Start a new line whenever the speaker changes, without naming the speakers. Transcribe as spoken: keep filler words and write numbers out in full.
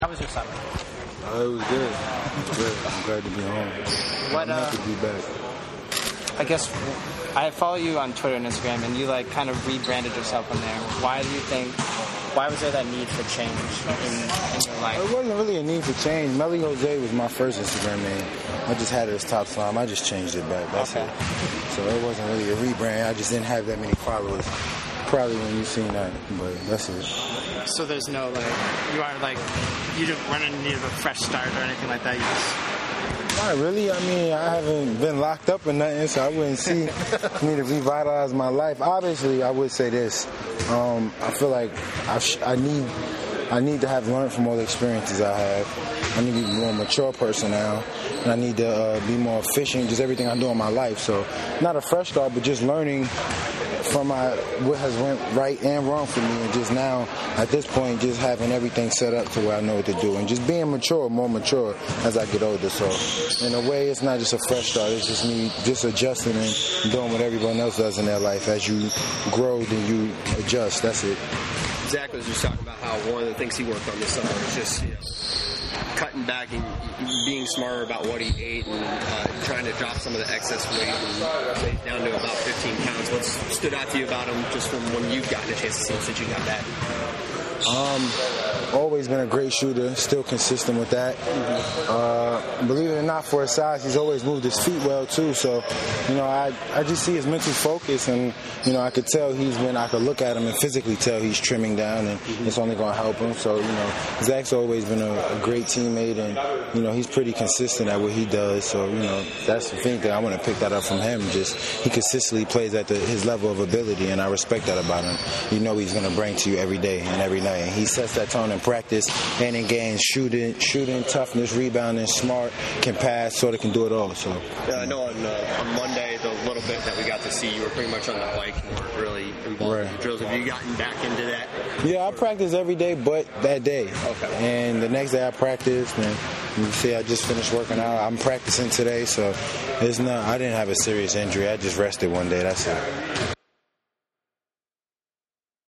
How was your summer?
Uh, it was good. It was good. I'm glad to be home.
What,
I'm
uh,
happy to be back.
I guess I follow you on Twitter and Instagram, and you like kind of rebranded yourself on there. Why do you think? Why was there that need for change in, in your life?
It wasn't really a need for change. Melly Jose was my first Instagram name. I just had it as Top Slime. I just changed it back. That's
Okay.
it. So it wasn't really a rebrand. I just didn't have that many followers. Probably when you seen that, but that's it.
So there's no like you are like you didn't run in need of a fresh start or anything like that. You just
Not really. I mean, I haven't been locked up or nothing, so I wouldn't see me to revitalize my life. Obviously, I would say this. Um, I feel like I, sh- I need I need to have learned from all the experiences I have. I need to be a more mature person now, and I need to uh, be more efficient, just everything I do in my life. So not a fresh start, but just learning from my what has went right and wrong for me, and just now at this point just having everything set up to where I know what to do, and just being mature, more mature as I get older. So in a way, it's not just a fresh start, it's just me just adjusting and doing what everyone else does in their life. As you grow, then you adjust. That's it.
Zach was just talking about how one of the things he worked on this summer was just, you know, cutting back and being smarter about what he ate, and uh, trying to drop some of the excess weight and weight down to about fifteen pounds. What stood out to you about him just from when you've gotten a chance to see him since you got back?
Um, always been a great shooter, still consistent with that. Uh, believe it or not, for his size, he's always moved his feet well too. So, you know, I I just see his mental focus, and you know, I could tell he's been. I could look at him and physically tell he's trimming down, and it's only going to help him. So, you know, Zach's always been a, a great teammate, and you know, he's pretty consistent at what he does. So, you know, that's the thing that I want to pick that up from him. Just he consistently plays at the, his level of ability, and I respect that about him. You know, he's going to bring to you every day and every night. And he sets that tone in practice and in games, shooting, shooting, toughness, rebounding, smart, can pass, sort of can do it all. So
yeah, I know on, uh, on Monday, the little bit that we got to see, you were pretty much on the bike and weren't really involved
right.
in the drills. Have you gotten back into that?
Yeah, I practice every day but that day.
Okay.
And the next day I practice, and you see I just finished working out. I'm practicing today, so it's not. I didn't have a serious injury. I just rested one day. That's it.